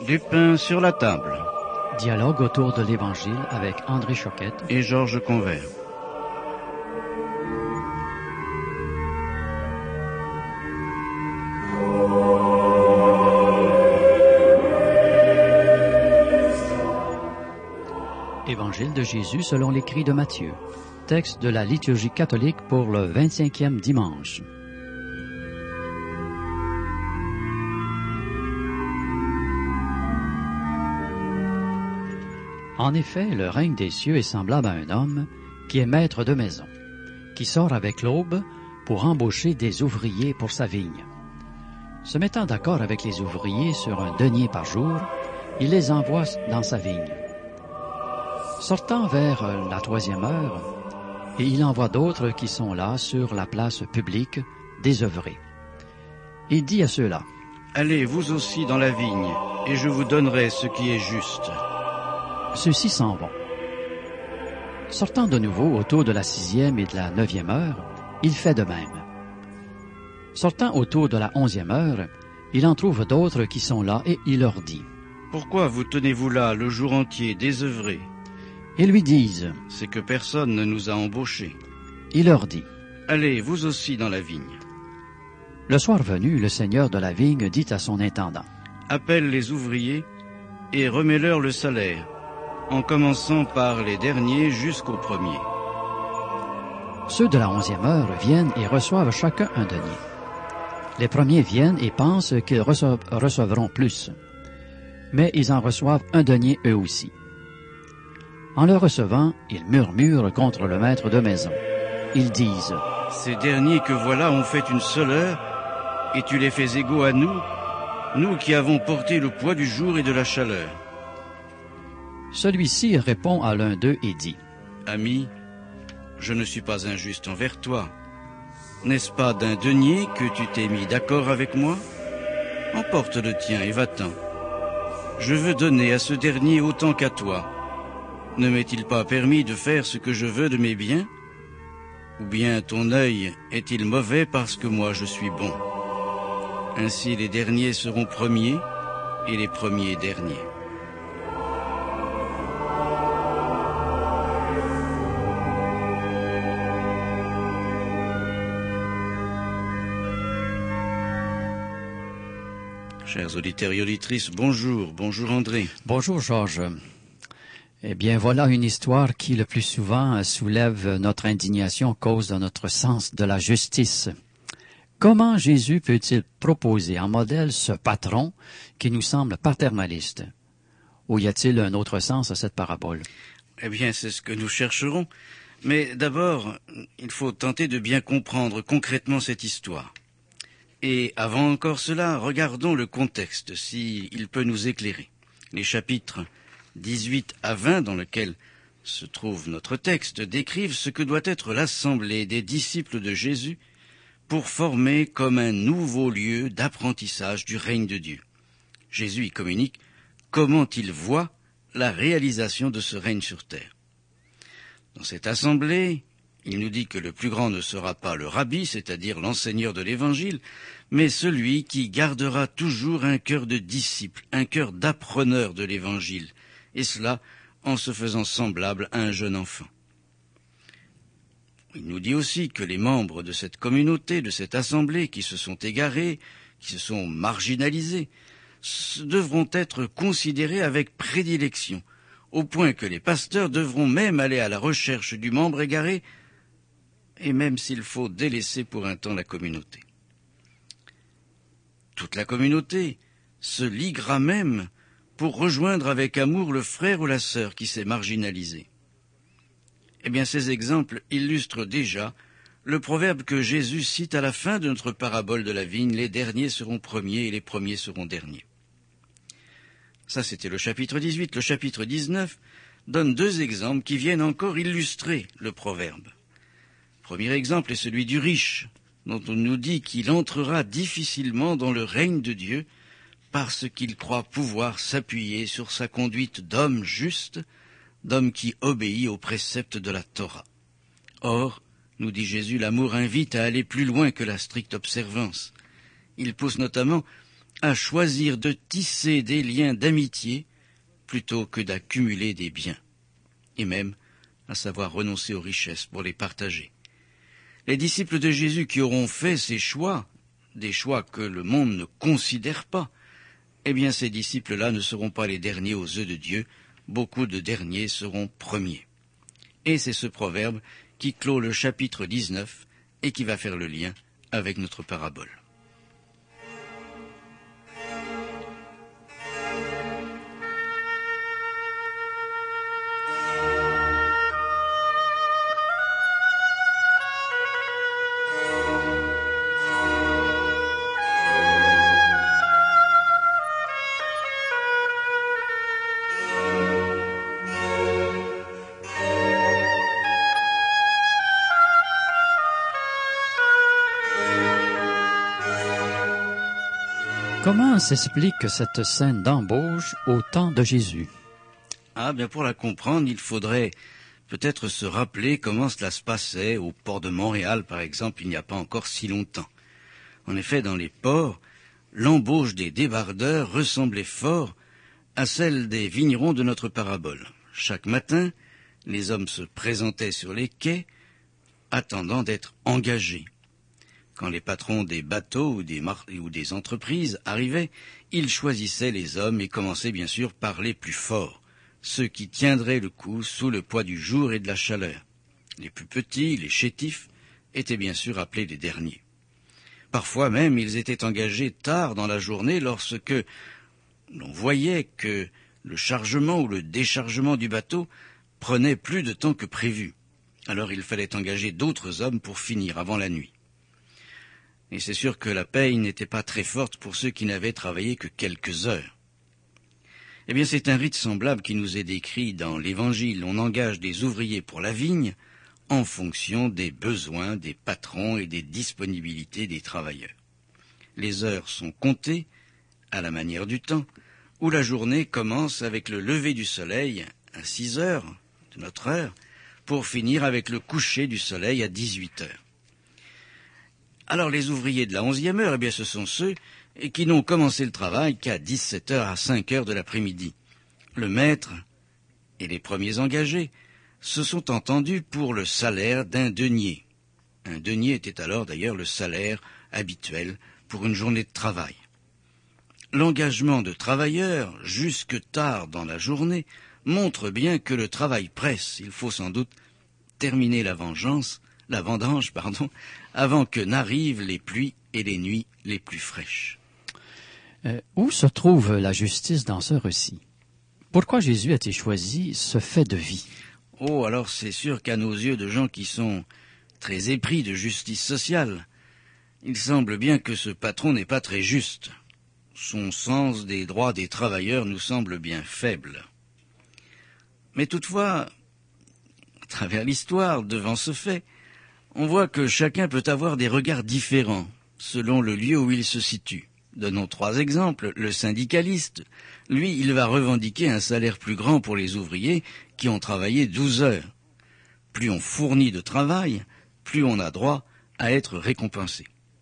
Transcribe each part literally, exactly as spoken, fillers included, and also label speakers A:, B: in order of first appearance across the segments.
A: Du pain sur la table.
B: Dialogue autour de l'Évangile avec André Choquette
A: et Georges Convert.
B: Évangile de Jésus selon l'écrit de Matthieu. Texte de la liturgie catholique pour le vingt-cinquième dimanche. En effet, le règne des cieux est semblable à un homme qui est maître de maison, qui sort avec l'aube pour embaucher des ouvriers pour sa vigne. Se mettant d'accord avec les ouvriers sur un denier par jour, il les envoie dans sa vigne. Sortant vers la troisième heure, et il envoie d'autres qui sont là sur la place publique, désœuvrés. Il dit à ceux-là, «
A: Allez, vous aussi, dans la vigne, et je vous donnerai ce qui est juste. »
B: Ceux-ci s'en vont. Sortant de nouveau autour de la sixième et de la neuvième heure, il fait de même. Sortant autour de la onzième heure, il en trouve d'autres qui sont là et il leur dit, «
A: Pourquoi vous tenez-vous là le jour entier désœuvrés ?»
B: Ils lui disent,
A: « C'est que personne ne nous a embauchés. »
B: Il leur dit,
A: « Allez, vous aussi dans la vigne. »
B: Le soir venu, le seigneur de la vigne dit à son intendant,
A: « Appelle les ouvriers et remets-leur le salaire, en commençant par les derniers jusqu'aux premiers. »
B: Ceux de la onzième heure viennent et reçoivent chacun un denier. Les premiers viennent et pensent qu'ils rece- recevront plus, mais ils en reçoivent un denier eux aussi. En le recevant, ils murmurent contre le maître de maison. Ils disent,
A: « Ces derniers que voilà ont fait une seule heure, et tu les fais égaux à nous, nous qui avons porté le poids du jour et de la chaleur. »
B: Celui-ci répond à l'un d'eux et dit,
A: « Ami, je ne suis pas injuste envers toi. N'est-ce pas d'un denier que tu t'es mis d'accord avec moi? Emporte le tien et va-t'en. Je veux donner à ce dernier autant qu'à toi. Ne m'est-il pas permis de faire ce que je veux de mes biens? Ou bien ton œil est-il mauvais parce que moi je suis bon? Ainsi les derniers seront premiers et les premiers derniers. » Chers auditeurs et auditrices, bonjour, bonjour André.
B: Bonjour Georges. Eh bien, voilà une histoire qui le plus souvent soulève notre indignation à cause de notre sens de la justice. Comment Jésus peut-il proposer en modèle ce patron qui nous semble paternaliste? Ou y a-t-il un autre sens à cette parabole?
A: Eh bien, c'est ce que nous chercherons. Mais d'abord, il faut tenter de bien comprendre concrètement cette histoire. Et avant encore cela, regardons le contexte, s'il peut nous éclairer. Les chapitres dix-huit à vingt, dans lesquels se trouve notre texte, décrivent ce que doit être l'assemblée des disciples de Jésus pour former comme un nouveau lieu d'apprentissage du règne de Dieu. Jésus y communique comment il voit la réalisation de ce règne sur terre. Dans cette assemblée, il nous dit que le plus grand ne sera pas le rabbi, c'est-à-dire l'enseigneur de l'Évangile, mais celui qui gardera toujours un cœur de disciple, un cœur d'appreneur de l'Évangile, et cela en se faisant semblable à un jeune enfant. Il nous dit aussi que les membres de cette communauté, de cette assemblée, qui se sont égarés, qui se sont marginalisés, devront être considérés avec prédilection, au point que les pasteurs devront même aller à la recherche du membre égaré, et même s'il faut délaisser pour un temps la communauté. Toute la communauté se liguera même pour rejoindre avec amour le frère ou la sœur qui s'est marginalisé. Eh bien, ces exemples illustrent déjà le proverbe que Jésus cite à la fin de notre parabole de la vigne, « Les derniers seront premiers et les premiers seront derniers ». Ça, c'était le chapitre dix-huit. Le chapitre dix-neuf donne deux exemples qui viennent encore illustrer le proverbe. Le premier exemple est celui du riche, dont on nous dit qu'il entrera difficilement dans le règne de Dieu parce qu'il croit pouvoir s'appuyer sur sa conduite d'homme juste, d'homme qui obéit aux préceptes de la Torah. Or, nous dit Jésus, l'amour invite à aller plus loin que la stricte observance. Il pousse notamment à choisir de tisser des liens d'amitié plutôt que d'accumuler des biens, et même à savoir renoncer aux richesses pour les partager. Les disciples de Jésus qui auront fait ces choix, des choix que le monde ne considère pas, eh bien ces disciples-là ne seront pas les derniers aux yeux de Dieu, beaucoup de derniers seront premiers. Et c'est ce proverbe qui clôt le chapitre dix-neuf et qui va faire le lien avec notre parabole.
B: Comment s'explique cette scène d'embauche au temps de Jésus?
A: Ah, bien pour la comprendre, il faudrait peut-être se rappeler comment cela se passait au port de Montréal, par exemple, il n'y a pas encore si longtemps. En effet, dans les ports, l'embauche des débardeurs ressemblait fort à celle des vignerons de notre parabole. Chaque matin, les hommes se présentaient sur les quais, attendant d'être engagés. Quand les patrons des bateaux ou des, mar- ou des entreprises arrivaient, ils choisissaient les hommes et commençaient bien sûr par les plus forts, ceux qui tiendraient le coup sous le poids du jour et de la chaleur. Les plus petits, les chétifs, étaient bien sûr appelés les derniers. Parfois même, ils étaient engagés tard dans la journée lorsque l'on voyait que le chargement ou le déchargement du bateau prenait plus de temps que prévu. Alors il fallait engager d'autres hommes pour finir avant la nuit. Et c'est sûr que la paye n'était pas très forte pour ceux qui n'avaient travaillé que quelques heures. Eh bien, c'est un rite semblable qui nous est décrit dans l'Évangile. On engage des ouvriers pour la vigne en fonction des besoins des patrons et des disponibilités des travailleurs. Les heures sont comptées à la manière du temps, où la journée commence avec le lever du soleil à six heures de notre heure, pour finir avec le coucher du soleil à dix-huit heures. Alors les ouvriers de la onzième heure, eh bien ce sont ceux qui n'ont commencé le travail qu'à dix-sept heures à cinq heures de l'après-midi. Le maître et les premiers engagés se sont entendus pour le salaire d'un denier. Un denier était alors d'ailleurs le salaire habituel pour une journée de travail. L'engagement de travailleurs jusque tard dans la journée montre bien que le travail presse. Il faut sans doute terminer la vengeance, la vendange, pardon, avant que n'arrivent les pluies et les nuits les plus fraîches.
B: Euh, où se trouve la justice dans ce récit? Pourquoi Jésus a-t-il choisi ce fait de vie?
A: Oh, alors c'est sûr qu'à nos yeux de gens qui sont très épris de justice sociale, il semble bien que ce patron n'est pas très juste. Son sens des droits des travailleurs nous semble bien faible. Mais toutefois, à travers l'histoire, devant ce fait, on voit que chacun peut avoir des regards différents selon le lieu où il se situe. Donnons trois exemples. Le syndicaliste, lui, il va revendiquer un salaire plus grand pour les ouvriers qui ont travaillé douze heures. Plus on fournit de travail, plus on a droit à être récompensé.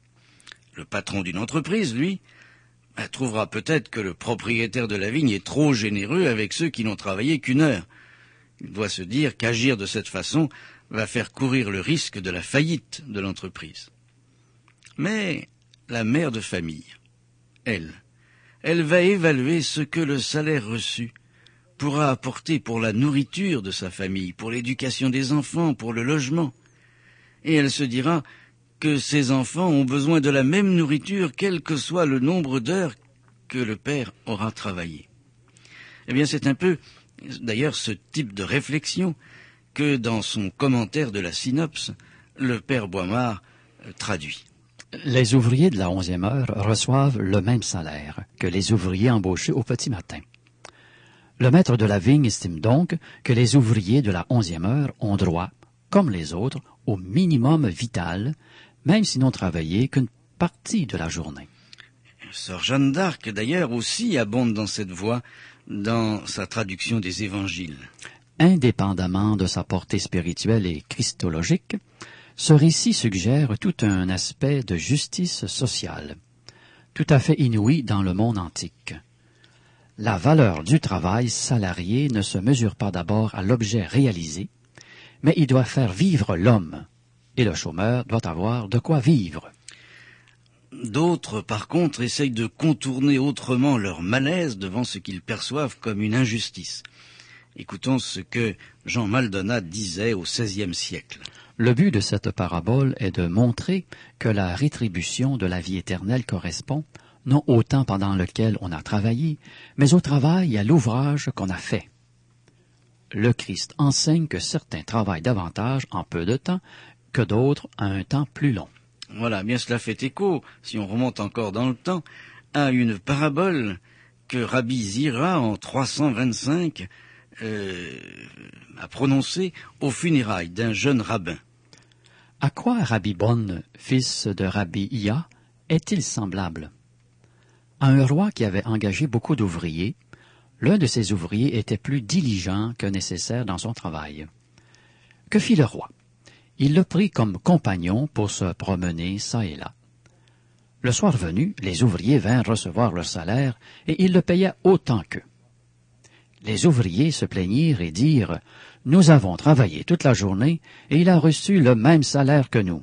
A: Le patron d'une entreprise, lui, bah, trouvera peut-être que le propriétaire de la vigne est trop généreux avec ceux qui n'ont travaillé qu'une heure. Il doit se dire qu'agir de cette façon va faire courir le risque de la faillite de l'entreprise. Mais la mère de famille, elle, elle va évaluer ce que le salaire reçu pourra apporter pour la nourriture de sa famille, pour l'éducation des enfants, pour le logement. Et elle se dira que ses enfants ont besoin de la même nourriture, quel que soit le nombre d'heures que le père aura travaillé. Eh bien, c'est un peu, d'ailleurs, ce type de réflexion que, dans son commentaire de la synopse, le père Boimard euh, traduit.
B: Les ouvriers de la onzième heure reçoivent le même salaire que les ouvriers embauchés au petit matin. Le maître de la vigne estime donc que les ouvriers de la onzième heure ont droit, comme les autres, au minimum vital, même s'ils n'ont travaillé qu'une partie de la journée.
A: Sœur Jeanne d'Arc, d'ailleurs, aussi abonde dans cette voie dans sa traduction des évangiles.
B: Indépendamment de sa portée spirituelle et christologique, ce récit suggère tout un aspect de justice sociale. tout à fait inouïe dans le monde antique. La valeur du travail salarié ne se mesure pas d'abord à l'objet réalisé, mais il doit faire vivre l'homme, et le chômeur doit avoir de quoi vivre.
A: D'autres, par contre, essayent de contourner autrement leur malaise devant ce qu'ils perçoivent comme une injustice. Écoutons ce que Jean Maldonat disait au seizième siècle.
B: Le but de cette parabole est de montrer que la rétribution de la vie éternelle correspond non au temps pendant lequel on a travaillé, mais au travail et à l'ouvrage qu'on a fait. Le Christ enseigne que certains travaillent davantage en peu de temps que d'autres à un temps plus long.
A: Voilà, bien cela fait écho, si on remonte encore dans le temps, à une parabole que Rabbi Zira, en trois cent vingt-cinq, euh, a prononcée aux funérailles d'un jeune rabbin.
B: À quoi Rabbi Bon, fils de Rabbi Iya, est-il semblable? À un roi qui avait engagé beaucoup d'ouvriers, l'un de ces ouvriers était plus diligent que nécessaire dans son travail. Que fit le roi? Il le prit comme compagnon pour se promener çà et là. Le soir venu, les ouvriers vinrent recevoir leur salaire et il le paya autant qu'eux. Les ouvriers se plaignirent et dirent « Nous avons travaillé toute la journée et il a reçu le même salaire que nous. »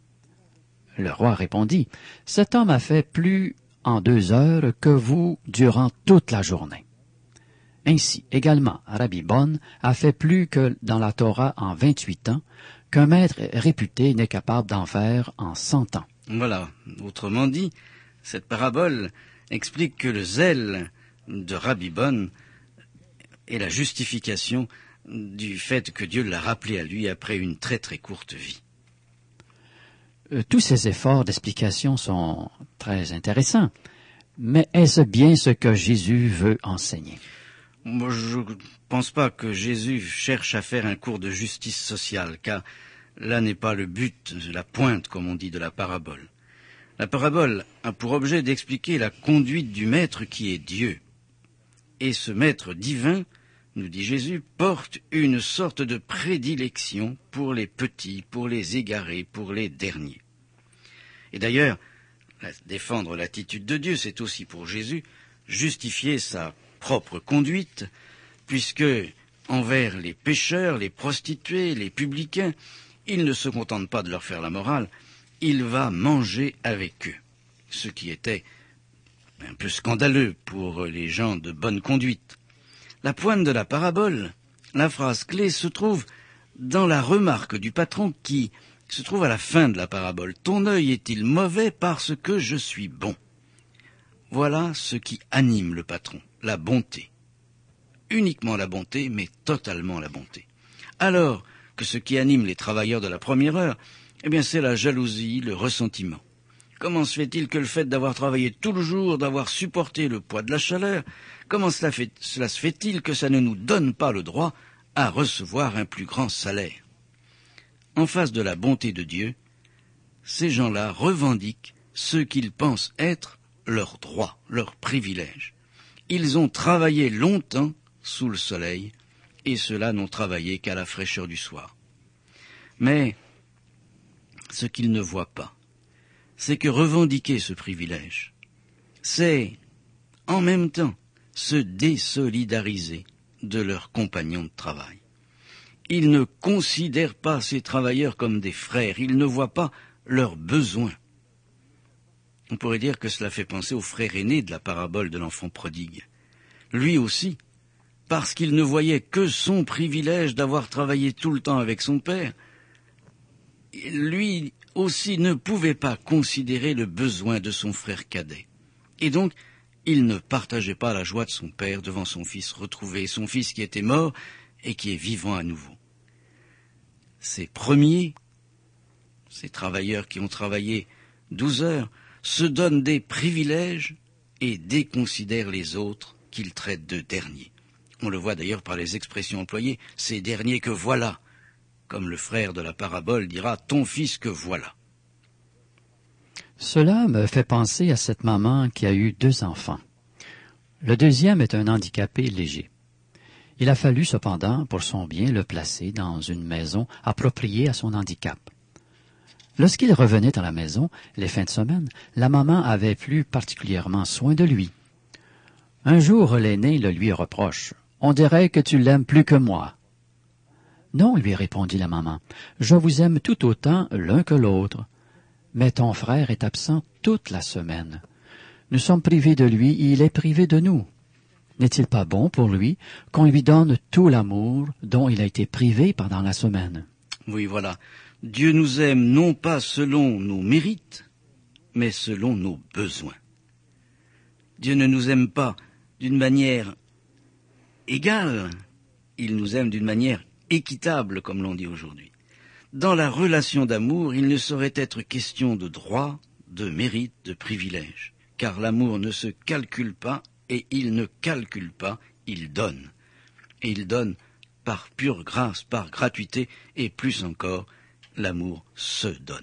B: Le roi répondit « Cet homme a fait plus en deux heures que vous durant toute la journée. » Ainsi, également, Rabbi Bon a fait plus que dans la Torah en vingt-huit ans, qu'un maître réputé n'est capable d'en faire en cent ans.
A: Voilà, autrement dit, cette parabole explique que le zèle de Rabbi Bon est la justification du fait que Dieu l'a rappelé à lui après une très très courte vie.
B: Tous ces efforts d'explication sont très intéressants, mais est-ce bien ce que Jésus veut enseigner?
A: Moi, je ne pense pas que Jésus cherche à faire un cours de justice sociale, car là n'est pas le but, la pointe, comme on dit, de la parabole. La parabole a pour objet d'expliquer la conduite du maître qui est Dieu. Et ce maître divin, nous dit Jésus, porte une sorte de prédilection pour les petits, pour les égarés, pour les derniers. Et d'ailleurs, défendre l'attitude de Dieu, c'est aussi pour Jésus justifier sa propre conduite, puisque envers les pécheurs, les prostituées, les publicains, il ne se contente pas de leur faire la morale, il va manger avec eux, ce qui était un peu scandaleux pour les gens de bonne conduite. La pointe de la parabole, la phrase clé, se trouve dans la remarque du patron qui se trouve à la fin de la parabole. « Ton œil est-il mauvais parce que je suis bon ?» Voilà ce qui anime le patron, la bonté. Uniquement la bonté, mais totalement la bonté. Alors que ce qui anime les travailleurs de la première heure, eh bien c'est la jalousie, le ressentiment. Comment se fait-il que le fait d'avoir travaillé tout le jour, d'avoir supporté le poids de la chaleur, comment cela, fait, cela se fait-il que ça ne nous donne pas le droit à recevoir un plus grand salaire? En face de la bonté de Dieu, ces gens-là revendiquent ce qu'ils pensent être leurs droits, leurs privilèges. Ils ont travaillé longtemps sous le soleil, et ceux-là n'ont travaillé qu'à la fraîcheur du soir. Mais ce qu'ils ne voient pas, c'est que revendiquer ce privilège, c'est en même temps se désolidariser de leurs compagnons de travail. Ils ne considèrent pas ces travailleurs comme des frères, ils ne voient pas leurs besoins. On pourrait dire que cela fait penser au frère aîné de la parabole de l'enfant prodigue. Lui aussi, parce qu'il ne voyait que son privilège d'avoir travaillé tout le temps avec son père, lui aussi ne pouvait pas considérer le besoin de son frère cadet. Et donc, il ne partageait pas la joie de son père devant son fils retrouvé, son fils qui était mort et qui est vivant à nouveau. Ces premiers, ces travailleurs qui ont travaillé douze heures, se donnent des privilèges et déconsidèrent les autres qu'ils traitent de derniers. On le voit d'ailleurs par les expressions employées, ces derniers que voilà, comme le frère de la parabole dira, ton fils que voilà.
B: Cela me fait penser à cette maman qui a eu deux enfants. Le deuxième est un handicapé léger. Il a fallu cependant, pour son bien, le placer dans une maison appropriée à son handicap. Lorsqu'il revenait à la maison, les fins de semaine, la maman avait plus particulièrement soin de lui. Un jour, l'aîné le lui reproche. « On dirait que tu l'aimes plus que moi. »« Non, lui répondit la maman, je vous aime tout autant l'un que l'autre. Mais ton frère est absent toute la semaine. Nous sommes privés de lui et il est privé de nous. N'est-il pas bon pour lui qu'on lui donne tout l'amour dont il a été privé pendant la semaine? »
A: Oui, voilà. Dieu nous aime non pas selon nos mérites, mais selon nos besoins. Dieu ne nous aime pas d'une manière égale, il nous aime d'une manière équitable, comme l'on dit aujourd'hui. Dans la relation d'amour, il ne saurait être question de droit, de mérite, de privilège, car l'amour ne se calcule pas et il ne calcule pas, il donne. Et il donne par pure grâce, par gratuité, et plus encore, l'amour se donne.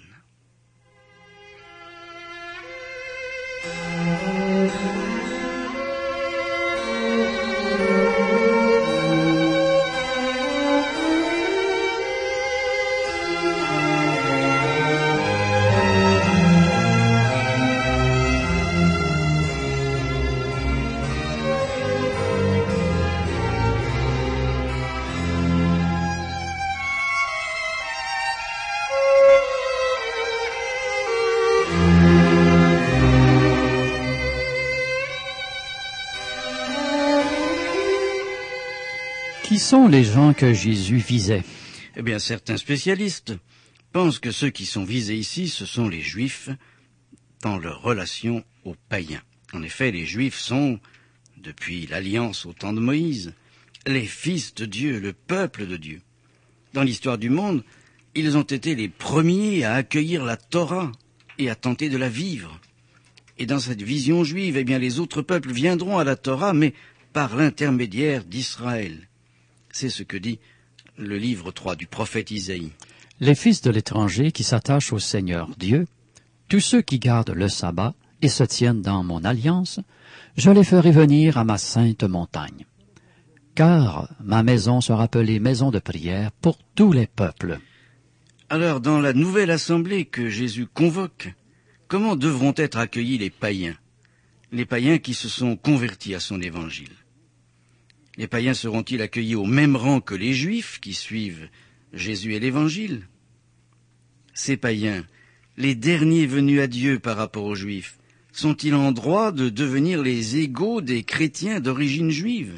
B: Qui sont les gens que Jésus visait?
A: Eh bien, certains spécialistes pensent que ceux qui sont visés ici, ce sont les Juifs dans leur relation aux païens. En effet, les Juifs sont, depuis l'Alliance au temps de Moïse, les fils de Dieu, le peuple de Dieu. Dans l'histoire du monde, ils ont été les premiers à accueillir la Torah et à tenter de la vivre. Et dans cette vision juive, eh bien, les autres peuples viendront à la Torah, mais par l'intermédiaire d'Israël. C'est ce que dit le livre trois du prophète Isaïe.
B: Les fils de l'étranger qui s'attachent au Seigneur Dieu, tous ceux qui gardent le sabbat et se tiennent dans mon alliance, je les ferai venir à ma sainte montagne. Car ma maison sera appelée maison de prière pour tous les peuples.
A: Alors, dans la nouvelle assemblée que Jésus convoque, comment devront être accueillis les païens, les païens qui se sont convertis à son évangile? Les païens seront-ils accueillis au même rang que les Juifs qui suivent Jésus et l'Évangile? Ces païens, les derniers venus à Dieu par rapport aux Juifs, sont-ils en droit de devenir les égaux des chrétiens d'origine juive?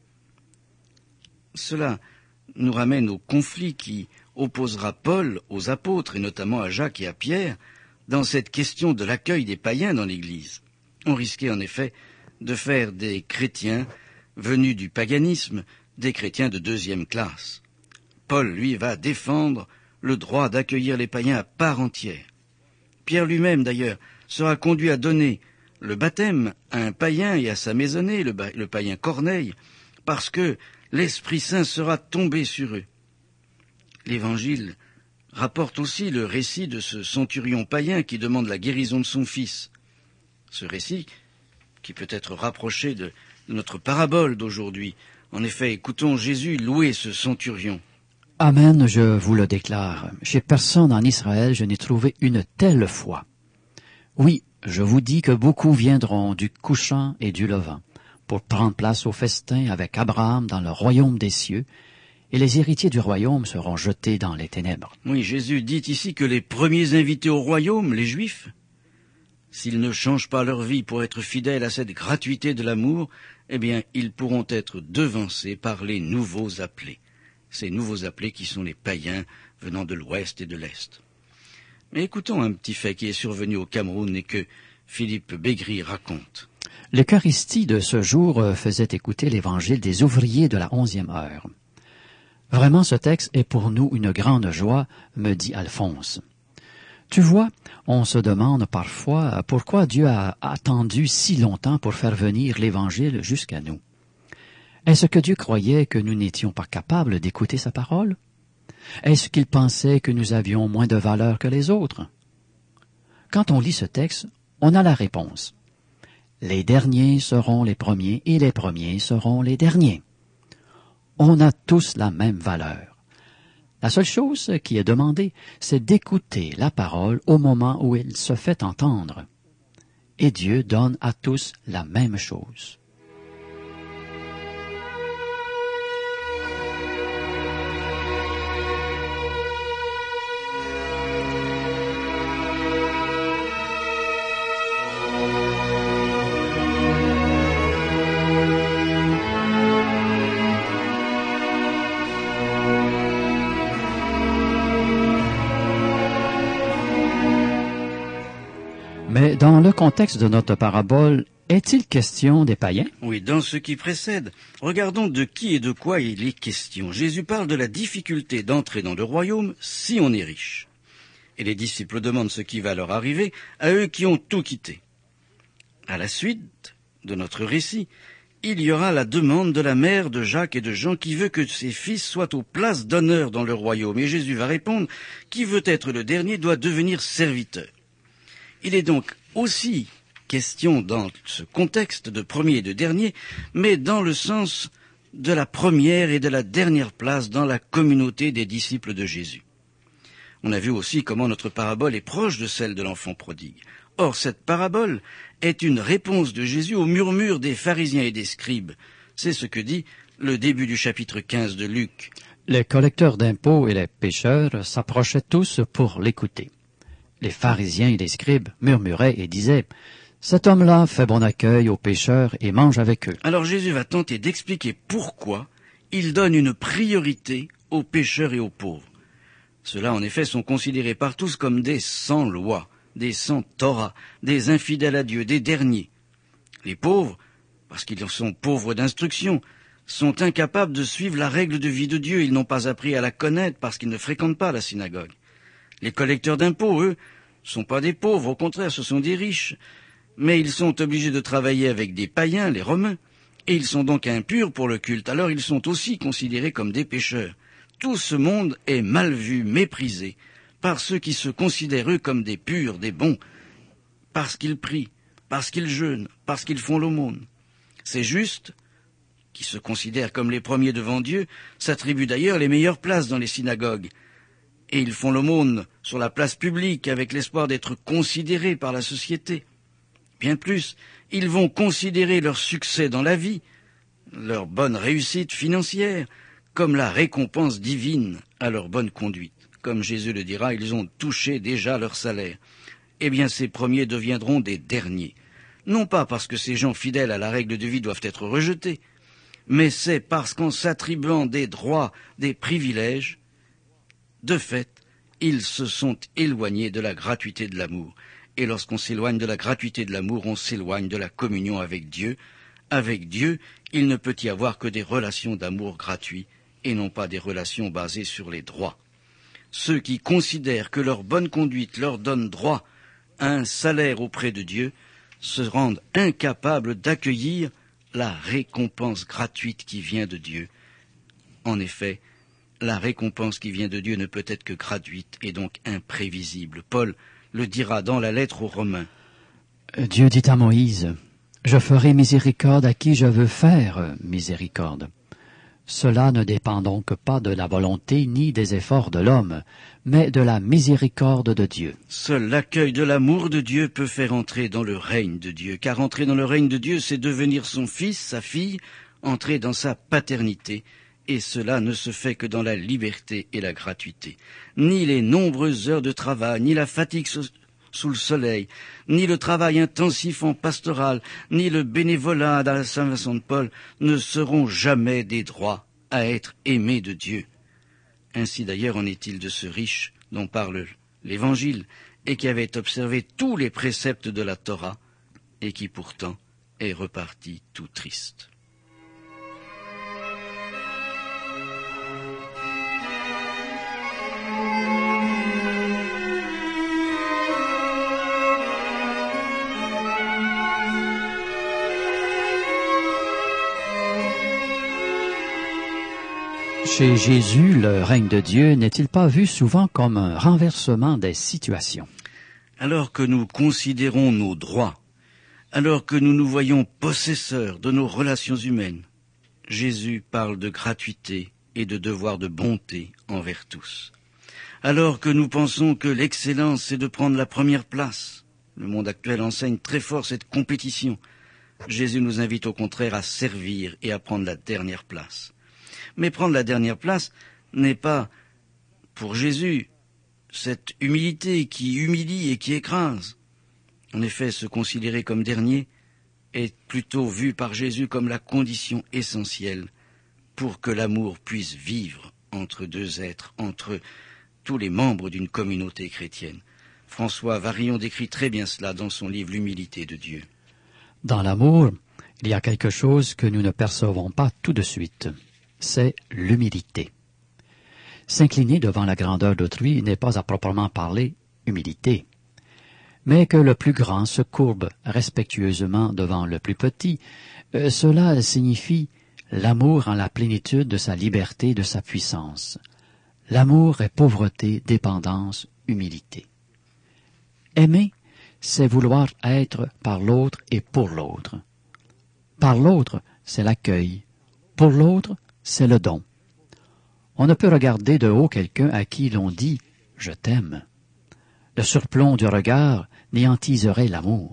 A: Cela nous ramène au conflit qui opposera Paul aux apôtres, et notamment à Jacques et à Pierre, dans cette question de l'accueil des païens dans l'Église. On risquait en effet de faire des chrétiens venus du paganisme, des chrétiens de deuxième classe. Paul, lui, va défendre le droit d'accueillir les païens à part entière. Pierre lui-même, d'ailleurs, sera conduit à donner le baptême à un païen et à sa maisonnée, le, le païen Corneille, parce que l'Esprit Saint sera tombé sur eux. L'Évangile rapporte aussi le récit de ce centurion païen qui demande la guérison de son fils. Ce récit, qui peut être rapproché de notre parabole d'aujourd'hui. En effet, écoutons Jésus louer ce centurion.
B: Amen, je vous le déclare. Chez personne en Israël, je n'ai trouvé une telle foi. Oui, je vous dis que beaucoup viendront du couchant et du levant pour prendre place au festin avec Abraham dans le royaume des cieux, et les héritiers du royaume seront jetés dans les ténèbres.
A: Oui, Jésus dit ici que les premiers invités au royaume, les Juifs, s'ils ne changent pas leur vie pour être fidèles à cette gratuité de l'amour, eh bien, ils pourront être devancés par les nouveaux appelés. Ces nouveaux appelés qui sont les païens venant de l'Ouest et de l'Est. Mais écoutons un petit fait qui est survenu au Cameroun et que Philippe Bégri raconte.
B: L'Eucharistie de ce jour faisait écouter l'évangile des ouvriers de la onzième heure. Vraiment, ce texte est pour nous une grande joie, me dit Alphonse. Tu vois, on se demande parfois pourquoi Dieu a attendu si longtemps pour faire venir l'Évangile jusqu'à nous. Est-ce que Dieu croyait que nous n'étions pas capables d'écouter sa parole? Est-ce qu'il pensait que nous avions moins de valeur que les autres? Quand on lit ce texte, on a la réponse. Les derniers seront les premiers et les premiers seront les derniers. On a tous la même valeur. La seule chose qui est demandée, c'est d'écouter la parole au moment où elle se fait entendre. Et Dieu donne à tous la même chose. Mais dans le contexte de notre parabole, est-il question des païens?
A: Oui, dans ce qui précède, regardons de qui et de quoi il est question. Jésus parle de la difficulté d'entrer dans le royaume si on est riche. Et les disciples demandent ce qui va leur arriver à eux qui ont tout quitté. À la suite de notre récit, il y aura la demande de la mère de Jacques et de Jean qui veut que ses fils soient aux places d'honneur dans le royaume. Et Jésus va répondre, qui veut être le dernier doit devenir serviteur. Il est donc aussi question dans ce contexte de premier et de dernier, mais dans le sens de la première et de la dernière place dans la communauté des disciples de Jésus. On a vu aussi comment notre parabole est proche de celle de l'enfant prodigue. Or, cette parabole est une réponse de Jésus au murmure des pharisiens et des scribes. C'est ce que dit le début du chapitre quinze de Luc.
B: Les collecteurs d'impôts et les pécheurs s'approchaient tous pour l'écouter. Les pharisiens et les scribes murmuraient et disaient « Cet homme-là fait bon accueil aux pécheurs et mange avec eux. »
A: Alors Jésus va tenter d'expliquer pourquoi il donne une priorité aux pécheurs et aux pauvres. Ceux-là, en effet, sont considérés par tous comme des sans-loi, des sans-Torah, des infidèles à Dieu, des derniers. Les pauvres, parce qu'ils sont pauvres d'instruction, sont incapables de suivre la règle de vie de Dieu. Ils n'ont pas appris à la connaître parce qu'ils ne fréquentent pas la synagogue. Les collecteurs d'impôts, eux, sont pas des pauvres, au contraire, ce sont des riches. Mais ils sont obligés de travailler avec des païens, les Romains, et ils sont donc impurs pour le culte. Alors ils sont aussi considérés comme des pécheurs. Tout ce monde est mal vu, méprisé, par ceux qui se considèrent eux comme des purs, des bons, parce qu'ils prient, parce qu'ils jeûnent, parce qu'ils font l'aumône. Ces justes, qui se considèrent comme les premiers devant Dieu, s'attribuent d'ailleurs les meilleures places dans les synagogues. Et ils font l'aumône sur la place publique avec l'espoir d'être considérés par la société. Bien plus, ils vont considérer leur succès dans la vie, leur bonne réussite financière, comme la récompense divine à leur bonne conduite. Comme Jésus le dira, ils ont touché déjà leur salaire. Eh bien, ces premiers deviendront des derniers. Non pas parce que ces gens fidèles à la règle de vie doivent être rejetés, mais c'est parce qu'en s'attribuant des droits, des privilèges, de fait, ils se sont éloignés de la gratuité de l'amour. Et lorsqu'on s'éloigne de la gratuité de l'amour, on s'éloigne de la communion avec Dieu. Avec Dieu, il ne peut y avoir que des relations d'amour gratuits et non pas des relations basées sur les droits. Ceux qui considèrent que leur bonne conduite leur donne droit à un salaire auprès de Dieu se rendent incapables d'accueillir la récompense gratuite qui vient de Dieu. En effet, la récompense qui vient de Dieu ne peut être que gratuite et donc imprévisible. Paul le dira dans la lettre aux Romains.
B: Dieu dit à Moïse, « Je ferai miséricorde à qui je veux faire miséricorde. » Cela ne dépend donc pas de la volonté ni des efforts de l'homme, mais de la miséricorde de Dieu.
A: Seul l'accueil de l'amour de Dieu peut faire entrer dans le règne de Dieu, car entrer dans le règne de Dieu, c'est devenir son fils, sa fille, entrer dans sa paternité, et cela ne se fait que dans la liberté et la gratuité. Ni les nombreuses heures de travail, ni la fatigue sous le soleil, ni le travail intensif en pastoral, ni le bénévolat dans la Saint-Vincent de Paul ne seront jamais des droits à être aimés de Dieu. Ainsi d'ailleurs en est-il de ce riche dont parle l'Évangile et qui avait observé tous les préceptes de la Torah et qui pourtant est reparti tout triste.
B: Chez Jésus, le règne de Dieu n'est-il pas vu souvent comme un renversement des situations?
A: Alors que nous considérons nos droits, alors que nous nous voyons possesseurs de nos relations humaines, Jésus parle de gratuité et de devoir de bonté envers tous. Alors que nous pensons que l'excellence, c'est de prendre la première place, le monde actuel enseigne très fort cette compétition. Jésus nous invite au contraire à servir et à prendre la dernière place. Mais prendre la dernière place n'est pas, pour Jésus, cette humilité qui humilie et qui écrase. En effet, se considérer comme dernier est plutôt vu par Jésus comme la condition essentielle pour que l'amour puisse vivre entre deux êtres, entre tous les membres d'une communauté chrétienne. François Varillon décrit très bien cela dans son livre « L'humilité de Dieu ».
B: Dans l'amour, il y a quelque chose que nous ne percevons pas tout de suite. C'est l'humilité. S'incliner devant la grandeur d'autrui n'est pas à proprement parler humilité. Mais que le plus grand se courbe respectueusement devant le plus petit, euh, cela signifie l'amour en la plénitude de sa liberté, de sa puissance. L'amour est pauvreté, dépendance, humilité. Aimer, c'est vouloir être par l'autre et pour l'autre. Par l'autre, c'est l'accueil. Pour l'autre, c'est le don. On ne peut regarder de haut quelqu'un à qui l'on dit « je t'aime ». Le surplomb du regard néantiserait l'amour.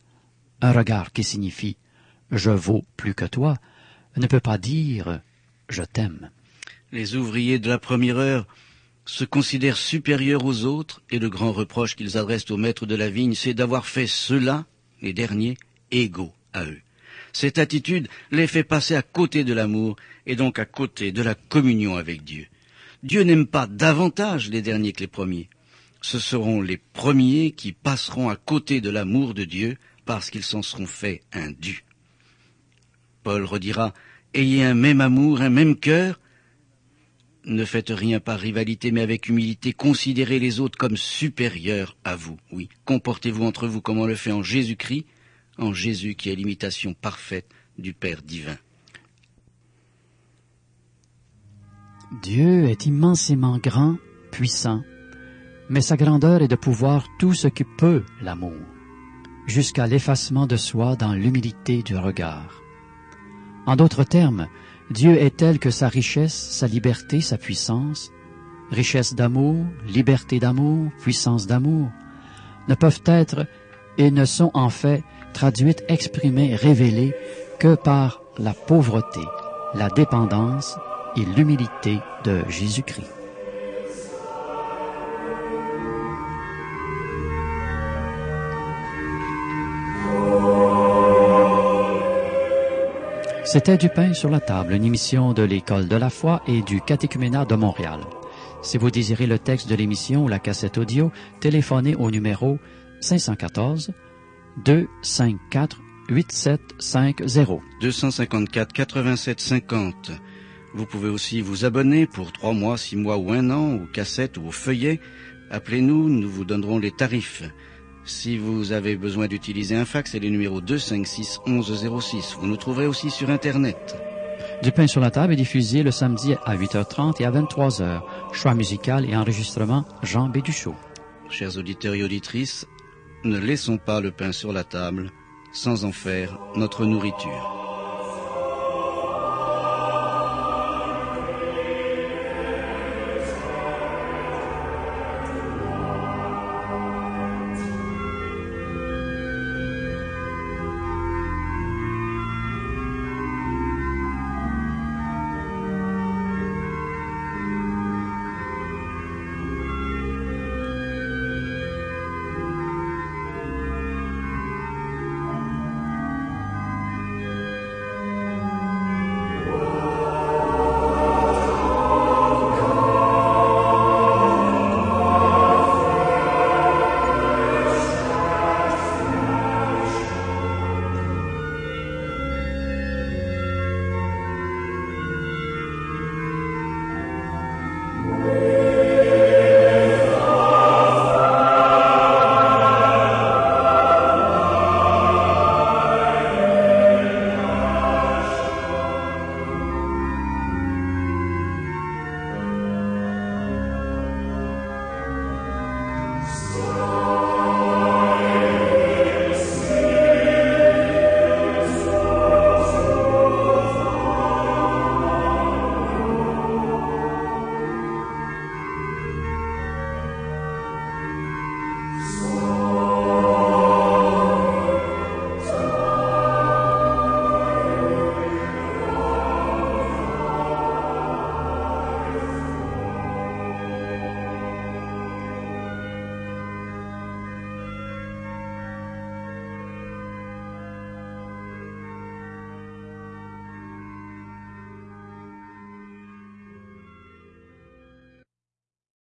B: Un regard qui signifie « je vaux plus que toi » ne peut pas dire « je t'aime ».
A: Les ouvriers de la première heure se considèrent supérieurs aux autres et le grand reproche qu'ils adressent au maître de la vigne, c'est d'avoir fait ceux-là, les derniers, égaux à eux. Cette attitude les fait passer à côté de l'amour et donc à côté de la communion avec Dieu. Dieu n'aime pas davantage les derniers que les premiers. Ce seront les premiers qui passeront à côté de l'amour de Dieu parce qu'ils s'en seront fait un dû. Paul redira « Ayez un même amour, un même cœur. Ne faites rien par rivalité, mais avec humilité, considérez les autres comme supérieurs à vous. Oui, comportez-vous entre vous comme on le fait en Jésus-Christ, en Jésus qui est l'imitation parfaite du Père divin. »
B: Dieu est immensément grand, puissant, mais sa grandeur est de pouvoir tout ce qui peut l'amour, jusqu'à l'effacement de soi dans l'humilité du regard. En d'autres termes, Dieu est tel que sa richesse, sa liberté, sa puissance, richesse d'amour, liberté d'amour, puissance d'amour, ne peuvent être et ne sont en fait traduites, exprimées, révélées que par la pauvreté, la dépendance et l'humilité de Jésus-Christ. C'était Du pain sur la table, une émission de l'École de la foi et du Catéchuménat de Montréal. Si vous désirez le texte de l'émission ou la cassette audio, téléphonez au numéro cinq un quatre, deux cinq quatre, huit sept cinq zéro.
A: deux cent cinquante-quatre quatre-vingt-sept cinquante. Vous pouvez aussi vous abonner pour trois mois, six mois ou un an, aux cassettes ou aux feuillets. Appelez-nous, nous vous donnerons les tarifs. Si vous avez besoin d'utiliser un fax, c'est le numéro deux cinq six onze zéro six. Vous nous trouverez aussi sur Internet.
B: Du pain sur la table est diffusé le samedi à huit heures trente et à vingt-trois heures. Choix musical et enregistrement Jean Béduchot.
A: Chers auditeurs et auditrices, ne laissons pas le pain sur la table sans en faire notre nourriture.